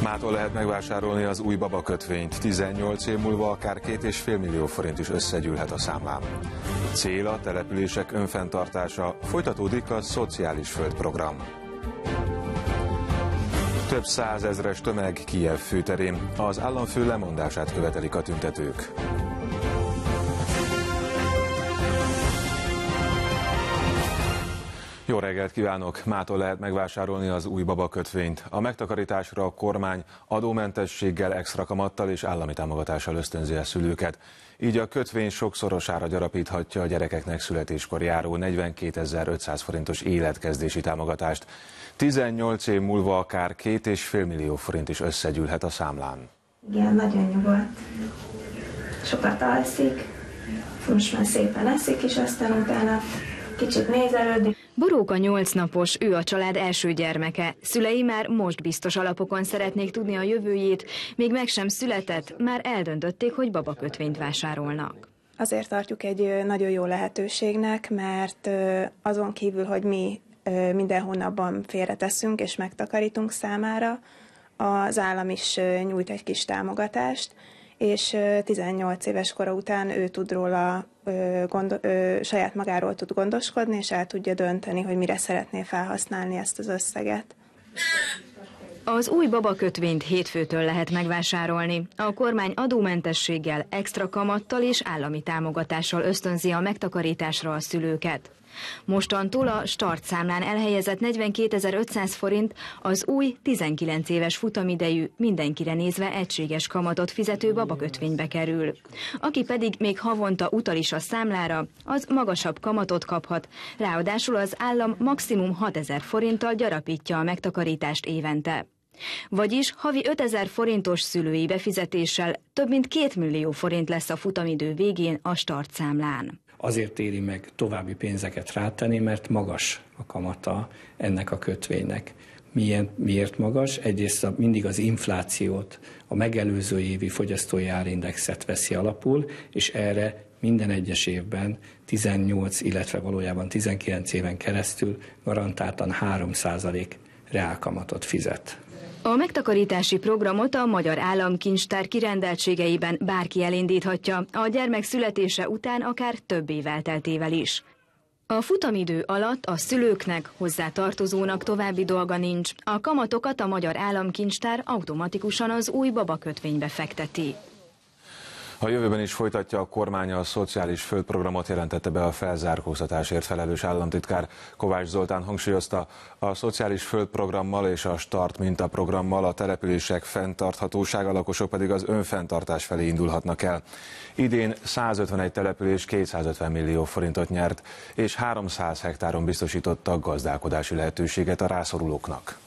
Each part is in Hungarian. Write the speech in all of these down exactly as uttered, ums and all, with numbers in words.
Mától lehet megvásárolni az új baba kötvényt. tizennyolc év múlva akár két és fél millió forint is összegyűlhet a számlán. Cél a települések önfenntartása, folytatódik a szociális földprogram. Több százezres tömeg Kijev főterén. Az államfő lemondását követelik a tüntetők. Jó reggelt kívánok! Mától lehet megvásárolni az új baba kötvényt. A megtakarításra a kormány adómentességgel, extra kamattal és állami támogatással ösztönzi a szülőket. Így a kötvény sokszorosára gyarapíthatja a gyerekeknek születéskor járó negyvenkétezer-ötszáz forintos életkezdési támogatást. tizennyolc év múlva akár két és fél millió forint is összegyűlhet a számlán. Igen, nagyon nyugodt. Sokat alszik, most már szépen eszik is, aztán utána kicsit nézelődik. Boróka nyolc napos, ő a család első gyermeke. Szülei már most biztos alapokon szeretnék tudni a jövőjét, még meg sem született, már eldöntötték, hogy babakötvényt vásárolnak. Azért tartjuk egy nagyon jó lehetőségnek, mert azon kívül, hogy mi minden hónapban félreteszünk és megtakarítunk számára, az állam is nyújt egy kis támogatást, és tizennyolc éves kora után ő tud róla, gond, saját magáról tud gondoskodni, és el tudja dönteni, hogy mire szeretné felhasználni ezt az összeget. Az új babakötvényt hétfőtől lehet megvásárolni. A kormány adómentességgel, extra kamattal és állami támogatással ösztönzi a megtakarításra a szülőket. Mostantól a startszámlán elhelyezett negyvenkétezer-ötszáz forint az új tizenkilenc éves futamidejű, mindenkire nézve egységes kamatot fizető babakötvénybe kerül. Aki pedig még havonta utal is a számlára, az magasabb kamatot kaphat, ráadásul az állam maximum hatezer forinttal gyarapítja a megtakarítást évente. Vagyis havi ötezer forintos szülői befizetéssel több mint két millió forint lesz a futamidő végén a startszámlán. Azért éri meg további pénzeket rátenni, mert magas a kamata ennek a kötvénynek. Milyen, miért magas? Egyrészt mindig az inflációt, a megelőző évi fogyasztói árindexet veszi alapul, és erre minden egyes évben tizennyolc, illetve valójában tizenkilenc éven keresztül garantáltan három százalék reálkamatot fizet. A megtakarítási programot a Magyar Államkincstár kirendeltségeiben bárki elindíthatja, a gyermek születése után akár több év elteltével is. A futamidő alatt a szülőknek, hozzá tartozónak további dolga nincs. A kamatokat a Magyar Államkincstár automatikusan az új babakötvénybe fekteti. A jövőben is folytatja a kormány a szociális földprogramot, jelentette be a felzárkóztatásért felelős államtitkár. Kovács Zoltán hangsúlyozta, a szociális földprogrammal és a Start mintaprogrammal a települések fenntarthatósága, lakosok pedig az önfenntartás felé indulhatnak el. Idén százötvenegy település kétszázötven millió forintot nyert, és háromszáz hektáron biztosítottak gazdálkodási lehetőséget a rászorulóknak.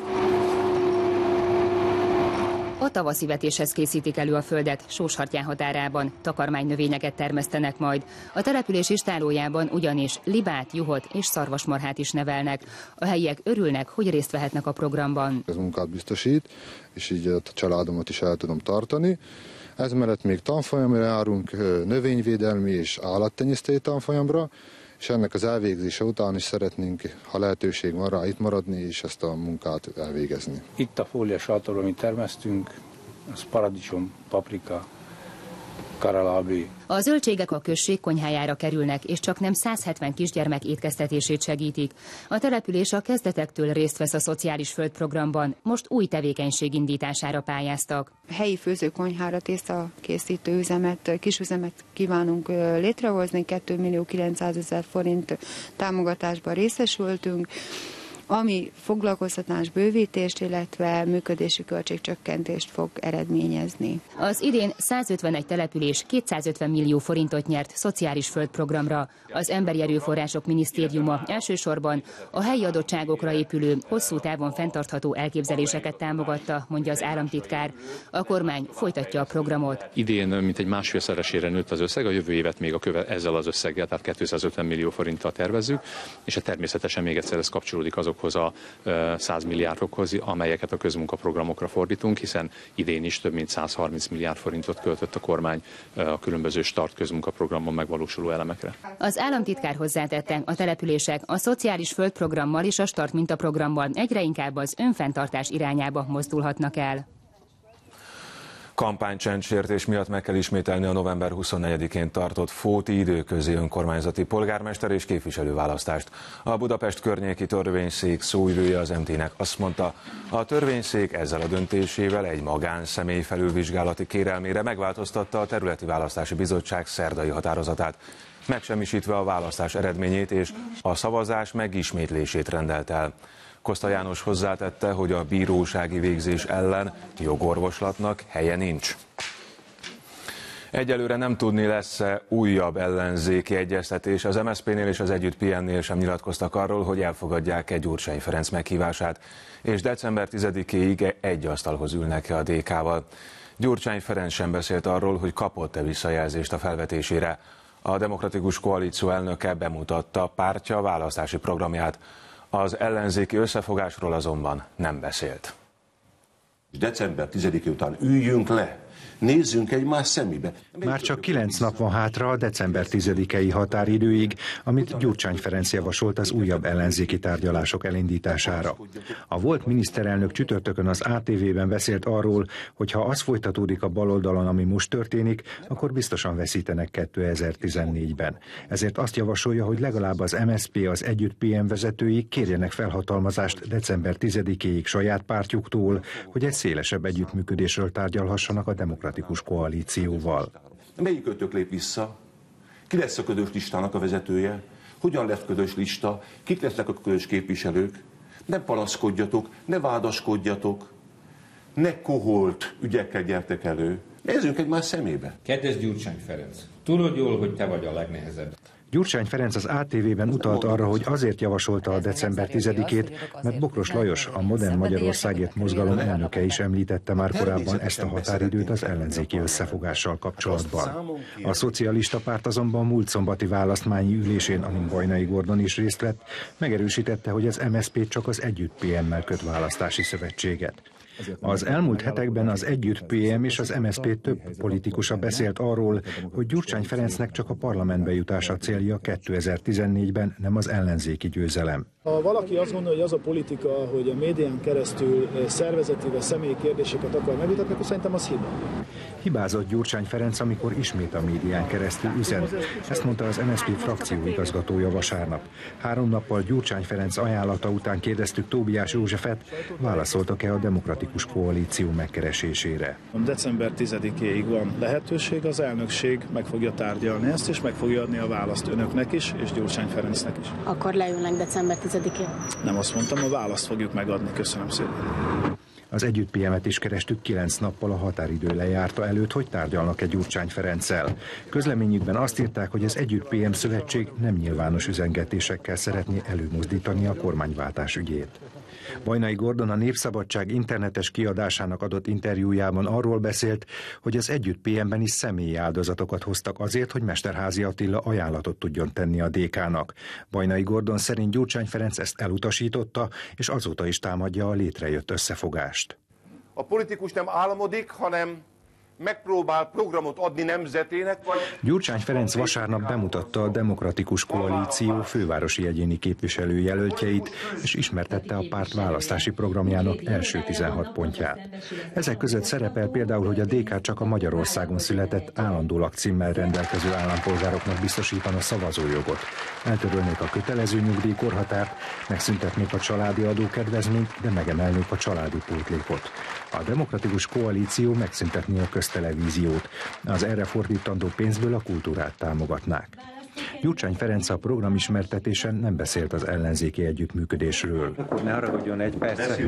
A tavaszi vetéshez készítik elő a földet, Sóshartyán határában, takarmánynövényeket termesztenek majd. A település istállójában ugyanis libát, juhot és szarvasmarhát is nevelnek. A helyiek örülnek, hogy részt vehetnek a programban. Ez munkát biztosít, és így a családomat is el tudom tartani. Ez mellett még tanfolyamra járunk, növényvédelmi és állattenyésztői tanfolyamra, és ennek az elvégzése után is szeretnénk, ha lehetőség van rá, itt maradni és ezt a munkát elvégezni. Itt a fóliasátor, amit termesztünk, az paradicsom, paprika, karalábi. A zöldségek a község konyhájára kerülnek, és csak nem száz hetven kisgyermek étkeztetését segítik. A település a kezdetektől részt vesz a szociális földprogramban, most új tevékenység indítására pályáztak. Helyi főzőkonyhára tésztakészítő üzemet, kisüzemet kívánunk létrehozni, két millió kilencszázezer forint támogatásban részesültünk, ami foglalkoztatás bővítést, illetve működési költségcsökkentést fog eredményezni. Az idén százötvenegy település kétszázötven millió forintot nyert szociális földprogramra. Az Emberi Erőforrások Minisztériuma elsősorban a helyi adottságokra épülő, hosszú távon fenntartható elképzeléseket támogatta, mondja az államtitkár. A kormány folytatja a programot. Idén mintegy másfélszeresére nőtt az összeg, a jövő évet még a köve, ezzel az összeggel, tehát kétszázötven millió forinttal tervezzük, és természetesen még egyszer ez kapcsolódik azok azokhoz a száz milliárdokhoz, amelyeket a közmunkaprogramokra fordítunk, hiszen idén is több mint száz harminc milliárd forintot költött a kormány a különböző Start közmunkaprogramon megvalósuló elemekre. Az államtitkár hozzátette, a települések a szociális földprogrammal és a Start mintaprogrammal egyre inkább az önfenntartás irányába mozdulhatnak el. Kampánycsendsértés miatt meg kell ismételni a november huszonnegyedikén tartott Fóti időközi önkormányzati polgármester és képviselőválasztást. A Budapest környéki törvényszék szóvivője az em té-nek azt mondta, a törvényszék ezzel a döntésével egy magánszemély felülvizsgálati kérelmére megváltoztatta a Területi Választási Bizottság szerdai határozatát, megsemmisítve a választás eredményét és a szavazás megismétlését rendelt el. Koszta János hozzátette, hogy a bírósági végzés ellen jogorvoslatnak helye nincs. Egyelőre nem tudni, lesz-e újabb ellenzéki egyeztetés. Az em es zé pé-nél és az Együtt pé em-nél sem nyilatkoztak arról, hogy elfogadják-e Gyurcsány Ferenc meghívását, és december tizedikéig egy asztalhoz ülnek-e a dé ká-val. Gyurcsány Ferenc sem beszélt arról, hogy kapott-e visszajelzést a felvetésére. A Demokratikus Koalíció elnöke bemutatta pártja választási programját. Az ellenzéki összefogásról azonban nem beszélt. december tizedike után üljünk le, nézzünk egymás szemébe. Már csak kilenc nap van hátra a december tizedikei határidőig, amit Gyurcsány Ferenc javasolt az újabb ellenzéki tárgyalások elindítására. A volt miniszterelnök csütörtökön az á té vében beszélt arról, hogy ha az folytatódik a baloldalon, ami most történik, akkor biztosan veszítenek kétezer-tizennégyben. Ezért azt javasolja, hogy legalább az em es zé pé, az Együtt pé em vezetői kérjenek felhatalmazást december tizedikéig saját pártjuktól, hogy egy szélesebb együttműködésről tárgyalhassanak a Demokratikus Koalícióval. Melyik ötök lép vissza? Ki lesz a közös listának a vezetője? Hogyan lesz közös lista? Kik lesznek a közös képviselők? Ne panaszkodjatok, ne vádaskodjatok, ne koholt ügyekkel gyertek elő. Nézzünk egymás szemébe. Kedves Gyurcsány Ferenc, tudod jól, hogy te vagy a legnehezebb. Gyurcsány Ferenc az á té vében utalt arra, hogy azért javasolta a december tizedikét, mert Bokros Lajos, a Modern Magyarországért mozgalom elnöke is említette már korábban ezt a határidőt az ellenzéki összefogással kapcsolatban. A Szocialista Párt azonban múlt szombati választmányi ülésén, amin Bajnai Gordon is részt vett, megerősítette, hogy az em es zé pé csak az Együtt pé em-mel köt választási szövetséget. Az elmúlt hetekben az Együtt pé em és az em es zé pé több politikusa beszélt arról, hogy Gyurcsány Ferencnek csak a parlamentbe jutása célja kétezer-tizennégyben, nem az ellenzéki győzelem. Ha valaki azt gondolja, hogy az a politika, hogy a médián keresztül szervezeti vagy személyi kérdéseket akar megvitatni, akkor szerintem az hiba. Hibázott Gyurcsány Ferenc, amikor ismét a médián keresztül üzen. Ezt mondta az em es zé pé frakció igazgatója vasárnap. Három nappal Gyurcsány Ferenc ajánlata után kérdeztük Tóbiás Józsefet, válaszoltak-e a Demokratikus Koalíció megkeresésére. december tizedikéig van lehetőség, az elnökség meg fogja tárgyalni ezt, és meg fogja adni a választ önöknek is, és Gyurcsány Ferencnek is. Akkor leülnek december tizedikén? Nem azt mondtam, a választ fogjuk megadni. Köszönöm szépen. Az Együtt pé em-et is kerestük kilenc nappal a határidő lejárta előtt, hogy tárgyalnak-e Gyurcsány Ferenccel. Közleményükben azt írták, hogy az Együtt pé em szövetség nem nyilvános üzengetésekkel szeretné előmozdítani a kormányváltás ügyét. Bajnai Gordon a Népszabadság internetes kiadásának adott interjújában arról beszélt, hogy az Együtt pé em-ben is személyi áldozatokat hoztak azért, hogy Mesterházy Attila ajánlatot tudjon tenni a dé ká-nak. Bajnai Gordon szerint Gyurcsány Ferenc ezt elutasította, és azóta is támadja a létrejött összefogást. A politikus nem álmodik, hanem megpróbál programot adni nemzetének. Vagy... Gyurcsány Ferenc vasárnap bemutatta a Demokratikus Koalíció fővárosi egyéni képviselőjelöltjeit, és ismertette a párt választási programjának első tizenhat pontját. Ezek között szerepel például, hogy a dé ká csak a Magyarországon született állandó lakcímmel rendelkező állampolgároknak biztosítana szavazójogot. Eltörölnék a kötelező nyugdíjkorhatárt, megszüntetnék a családi adókedvezményt, de megemelnék a családi pótlékot. A Demokratikus Koalíció megszüntetné a köztelevíziót. Az erre fordítandó pénzből a kultúrát támogatnák. Gyurcsány Ferenc a programismertetésen nem beszélt az ellenzéki együttműködésről. Ne haragudjon egy percet.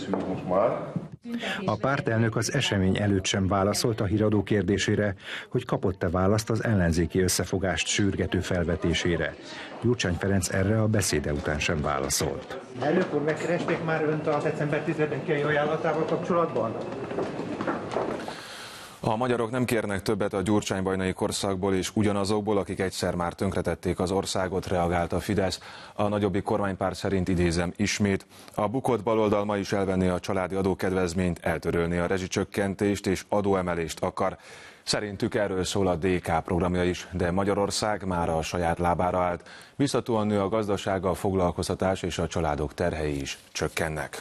A pártelnök az esemény előtt sem válaszolt a híradó kérdésére, hogy kapott-e választ az ellenzéki összefogást sürgető felvetésére. Gyurcsány Ferenc erre a beszéde után sem válaszolt. Elnök úr, megkeresték már önt a december tizedikei ajánlatával kapcsolatban? A magyarok nem kérnek többet a gyurcsány-bajnai korszakból, és ugyanazokból, akik egyszer már tönkretették az országot, reagált a Fidesz. A nagyobbik kormánypárt szerint, idézem ismét, a bukott baloldal ma is elvenni a családi adókedvezményt, eltörölni a rezsicsökkentést és adóemelést akar. Szerintük erről szól a dé ká programja is, de Magyarország már a saját lábára állt. Biztatóan nő a gazdasága, a foglalkoztatás és a családok terhei is csökkennek.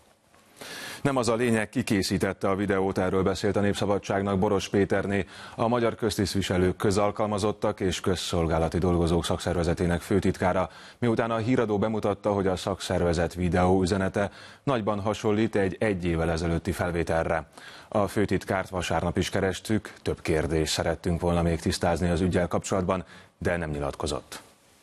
Nem az a lényeg, ki készítette a videót, erről beszélt a Népszabadságnak Boros Péterné, a magyar köztisztviselők, közalkalmazottak és közszolgálati dolgozók szakszervezetének főtitkára, miután a híradó bemutatta, hogy a szakszervezet videó üzenete nagyban hasonlít egy egy évvel ezelőtti felvételre. A főtitkárt vasárnap is kerestük, több kérdést szerettünk volna még tisztázni az üggyel kapcsolatban, de nem nyilatkozott.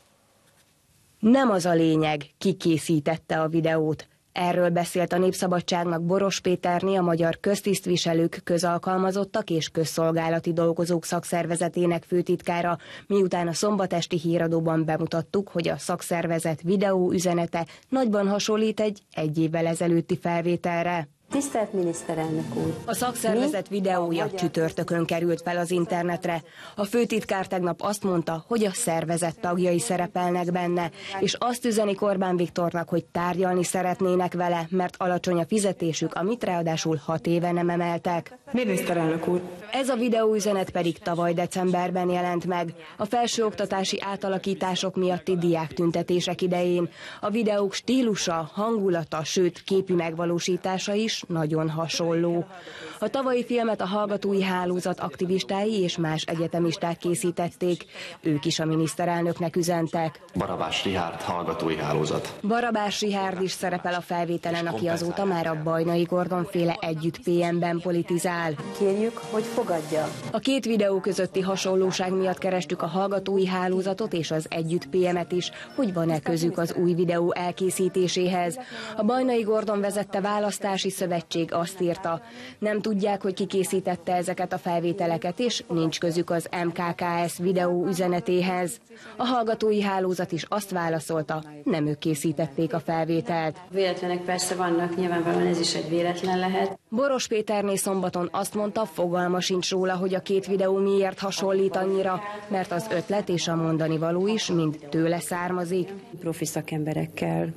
Nem az a lényeg, ki készítette a videót. Erről beszélt a Népszabadságnak Boros Péterné, a magyar köztisztviselők, közalkalmazottak és közszolgálati dolgozók szakszervezetének főtitkára, miután a szombatesti híradóban bemutattuk, hogy a szakszervezet videó üzenete nagyban hasonlít egy egy évvel ezelőtti felvételre. Tisztelt miniszterelnök úr! A szakszervezet videója csütörtökön került fel az internetre. A főtitkár tegnap azt mondta, hogy a szervezet tagjai szerepelnek benne, és azt üzeni Orbán Viktornak, hogy tárgyalni szeretnének vele, mert alacsony a fizetésük, amit ráadásul hat éve nem emeltek. Miniszterelnök úr! Ez a videóüzenet pedig tavaly decemberben jelent meg, a felsőoktatási átalakítások miatti diáktüntetések idején. A videók stílusa, hangulata, sőt képi megvalósítása is nagyon hasonló. A tavalyi filmet a Hallgatói Hálózat aktivistái és más egyetemisták készítették. Ők is a miniszterelnöknek üzentek. Barabás Richárd, Hallgatói Hálózat. Barabás Richárd is szerepel a felvételen, aki azóta már a Bajnai Gordon féle Együtt pé em-ben politizál. Kérjük, hogy fogadja. A két videó közötti hasonlóság miatt kerestük a Hallgatói Hálózatot és az Együtt pé em-et is, hogy van-e közük az új videó elkészítéséhez. A Bajnai Gordon vezette választási szövetség azt írta, nem tudják, hogy ki készítette ezeket a felvételeket, és nincs közük az em ká ká es videó üzenetéhez. A Hallgatói Hálózat is azt válaszolta, nem ők készítették a felvételt. Véletlenek persze vannak, nyilvánvalóan ez is egy véletlen lehet. Boros Péterné szombaton azt mondta, fogalma sincs róla, hogy a két videó miért hasonlít annyira, mert az ötlet és a mondani való is mind tőle származik. Profi szakemberekkel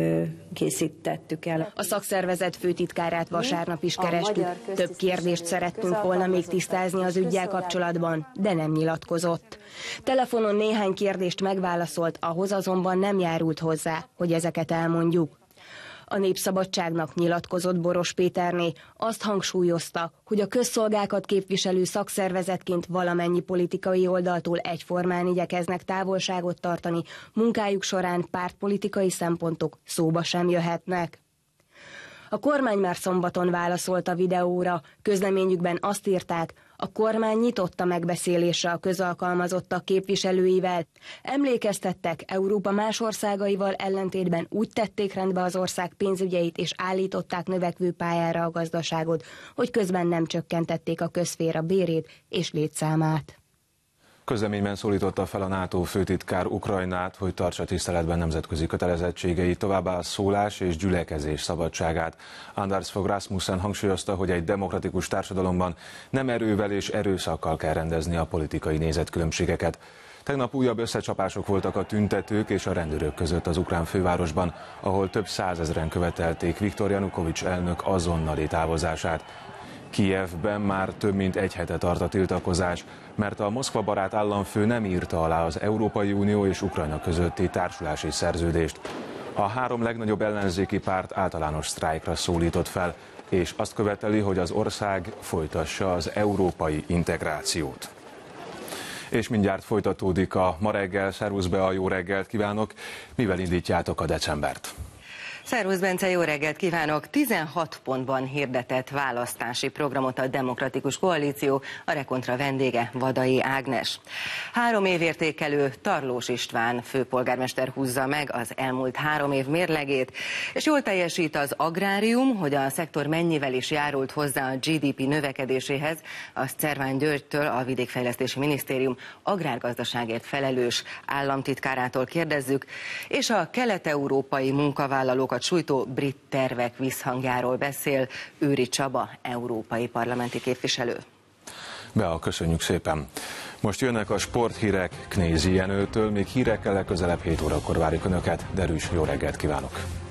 készítettük el. A szakszervezet főtitkárát vasárnap is kerestük. Több kérdést szerettünk volna még tisztázni az üggyel kapcsolatban, de nem nyilatkozott. Telefonon néhány kérdést megválaszolt, ahhoz azonban nem járult hozzá, hogy ezeket elmondjuk. A Népszabadságnak nyilatkozott Boros Péterné, azt hangsúlyozta, hogy a közszolgákat képviselő szakszervezetként valamennyi politikai oldaltól egyformán igyekeznek távolságot tartani, munkájuk során pártpolitikai szempontok szóba sem jöhetnek. A kormány már szombaton válaszolt a videóra, közleményükben azt írták, a kormány nyitott a megbeszélésre a közalkalmazottak képviselőivel. Emlékeztettek, Európa más országaival ellentétben úgy tették rendbe az ország pénzügyeit és állították növekvő pályára a gazdaságot, hogy közben nem csökkentették a közszféra bérét és létszámát. Közleményben szólította fel a NATO főtitkár Ukrajnát, hogy tartsa tiszteletben nemzetközi kötelezettségeit, továbbá a szólás és gyülekezés szabadságát. Anders Fogh Rasmussen hangsúlyozta, hogy egy demokratikus társadalomban nem erővel és erőszakkal kell rendezni a politikai nézetkülönbségeket. Tegnap újabb összecsapások voltak a tüntetők és a rendőrök között az ukrán fővárosban, ahol több százezren követelték Viktor Janukovics elnök azonnali távozását. Kijevben már több mint egy hete tart a tiltakozás, mert a Moszkva barát államfő nem írta alá az Európai Unió és Ukrajna közötti társulási szerződést. A három legnagyobb ellenzéki párt általános sztrájkra szólított fel, és azt követeli, hogy az ország folytassa az európai integrációt. És mindjárt folytatódik a Ma reggel, szervusz Bea, jó reggelt kívánok! Mivel indítjátok a decembert? Szervusz Bence, jó reggelt kívánok! tizenhat pontban hirdetett választási programot a Demokratikus Koalíció, a Rekontra vendége Vadai Ágnes. Három évértékelő Tarlós István főpolgármester húzza meg az elmúlt három év mérlegét, és jól teljesít az agrárium, hogy a szektor mennyivel is járult hozzá a gé dé pé növekedéséhez, azt Szervány Györgytől, a Vidékfejlesztési Minisztérium agrárgazdaságért felelős államtitkárától kérdezzük, és a kelet-európai munkavállalók sújtó brit tervek visszhangjáról beszél Őri Csaba, európai parlamenti képviselő. Bea, köszönjük szépen. Most jönnek a sporthírek Knézi Jenőtől, még hírekkel legközelebb hét órakor várjuk Önöket. Derűs, jó reggelt kívánok!